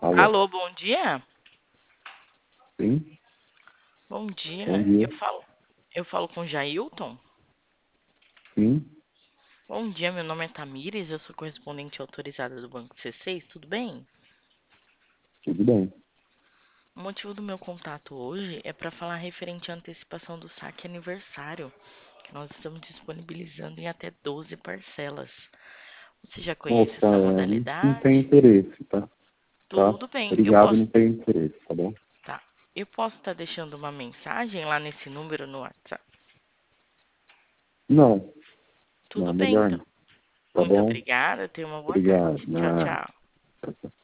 Alô, Alô, bom dia? sim, Bom bom dia. dia, Eu falo com Jailton? sim, Bom dia, meu nome é Tamires, eu sou correspondente autorizada do Banco C6, tudo bem? tudo bem. O motivo do meu contato hoje é para falar referente à antecipação do saque aniversário, que nós estamos disponibilizando em até 12 parcelas. Você já conhece Opa, essa não tem modalidade? interesse, tá? Tudo bem, Obrigado, não tem interesse, tá bom? tá. Eu posso estar deixando uma mensagem lá nesse número no WhatsApp? Não, Tudo não, bem, melhor então. não, tá Muito bom? obrigada, tenha uma boa tarde. Obrigado, Tchau, tchau. tchau, tchau.